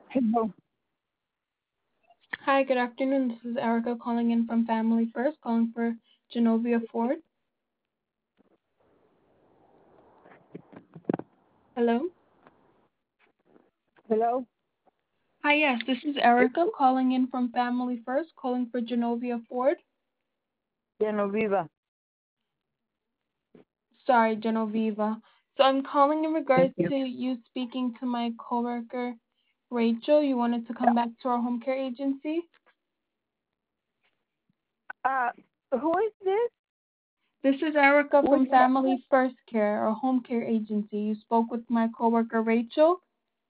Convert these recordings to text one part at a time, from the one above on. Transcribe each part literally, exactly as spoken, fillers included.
Hello. Hi, good afternoon. This is Erica calling in from Family First, calling for Genovia Ford. Hello? Hello. Hi, yes, this is Erica calling in from Family First, calling for Genovia Ford. Genoviva. Sorry, Genoveva. So I'm calling in Thank regards you. to you speaking to my coworker, Rachel. You wanted to come back to our home care agency? Uh, who is this? This is Erica Which? from Family First Care, our home care agency. You spoke with my coworker, Rachel.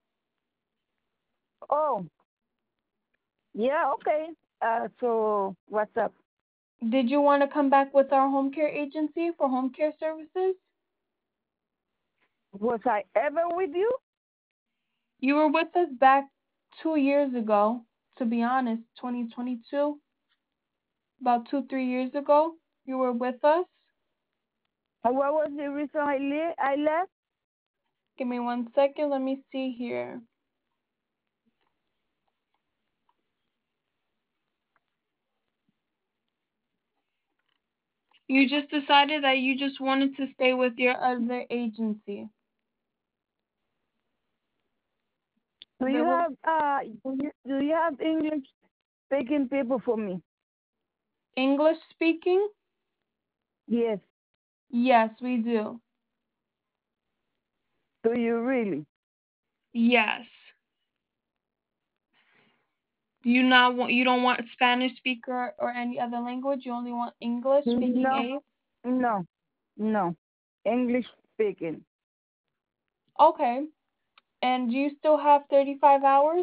Oh, yeah. Okay. Uh, so what's up? Did you want to come back with our home care agency for home care services? Was I ever with you? You were with us back two years ago, to be honest, twenty twenty-two, about two, three years ago. You were with us. And what was the reason I le- I left? Give me one second. Let me see here. You just decided that you just wanted to stay with your other agency. Do There you was have uh do you, do you have English speaking people for me? English speaking? Yes. Yes, we do. Do you really? Yes. Do you not want you don't want Spanish speaker or any other language? You only want English speaking No. aids? No. No. English speaking. Okay. And do you still have thirty-five hours?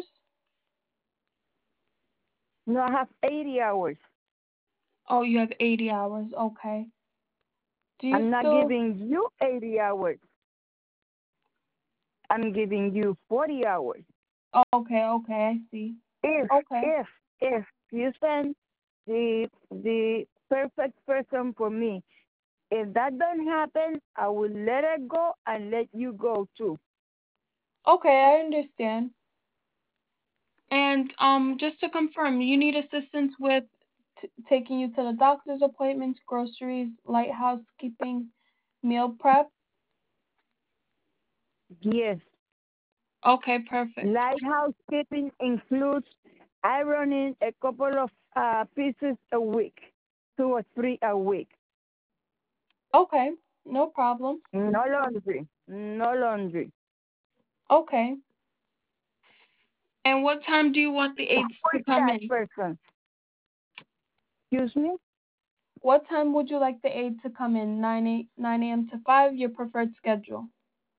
No, I have eighty hours. Oh, you have eighty hours. Okay. Do you I'm not still? giving you eighty hours. I'm giving you forty hours. Oh, okay, okay, I see. If Okay. if if you send the the perfect person for me, if that doesn't happen, I will let it go and let you go too. Okay, I understand. And um, just to confirm, you need assistance with t- taking you to the doctor's appointments, groceries, light housekeeping, meal prep. Yes, Okay, perfect. light housekeeping includes ironing a couple of uh, pieces a week, two or three a week. Okay, no problem. No laundry, no laundry. Okay. And what time do you want the Who aides to is come that in? person? Excuse me. What time would you like the aide to come in? nine a nine a m to five, your preferred schedule.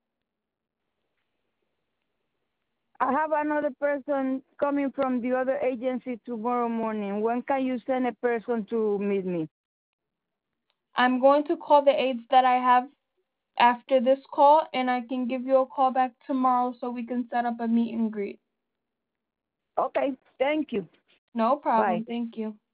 I have another person coming from the other agency tomorrow morning. When can you send a person to meet me? I'm going to call the aides that I have after this call, and I can give you a call back tomorrow so we can set up a meet and greet. Okay, thank you. No Bye. problem. Thank you.